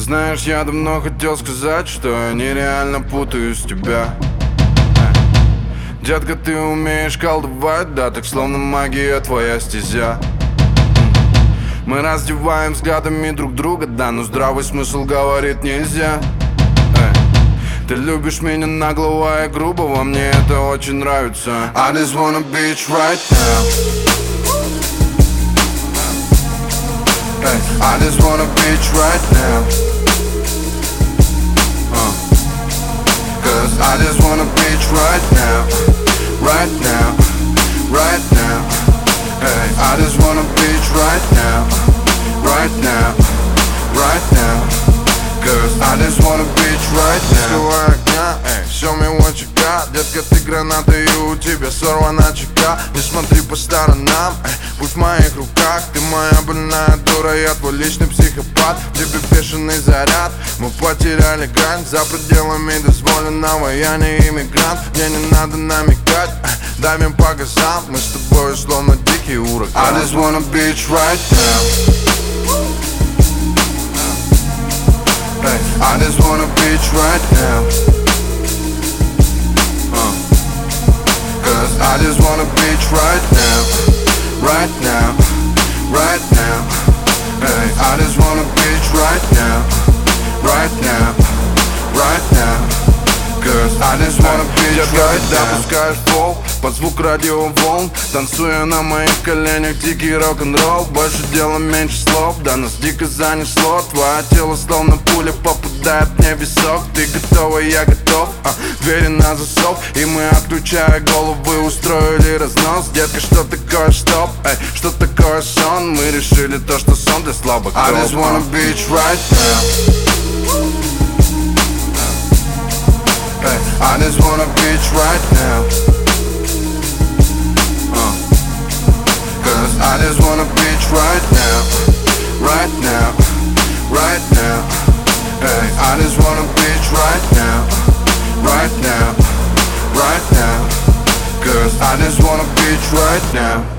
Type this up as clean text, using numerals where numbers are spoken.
знаешь, я давно хотел сказать, что я нереально путаюсь в тебя. Детка, ты умеешь колдовать, да, так словно магия твоя стезя. Мы раздеваем взглядами друг друга, да, но здравый смысл говорит нельзя. Ты любишь меня нагло и грубо, мне это очень нравится. I just wanna bitch right now. I just wanna bitch right now. Cause I just wanna bitch right now. Right now, right now. Hey, I just wanna bitch right now. Right now, right now. Cause I just wanna bitch right now. Скрывай огня, show me what you got. Детка, ты граната и у тебя сорвана чека. Не смотри по сторонам, будь в моих руках. Ты моя больная дура, я твой личный психопат. В тебе бешеный заряд, мы потеряли грань. За пределами дозволенного, я не иммигрант. Мне не надо намекать, давим по газам. Мы с тобой словно дикий ураган. I just wanna bitch right now. I just wanna bitch right now. Cause I just wanna bitch right now. Right now, right now. Hey, I just wanna bitch right now. Right now, right now. Cause I just wanna bitch right now. Когда пускаешь пол под звук радиоволн, танцуя на моих коленях дикий рок-н-ролл. Больше дела, меньше слов, да нас дико занесло. Твое тело словно пуля попадает мне в висок. Ты готова, я готов, двери на засов. И мы, отключая головы, устроили разнос. Детка, что такое стоп, что такое сон? Мы решили то, что сон для слабых. I just wanna bitch right now. I just wanna bitch right now. Cause I just wanna bitch right now. Right now, right now. Hey, I just wanna bitch right now. Right now, right now. Cause I just wanna bitch right now.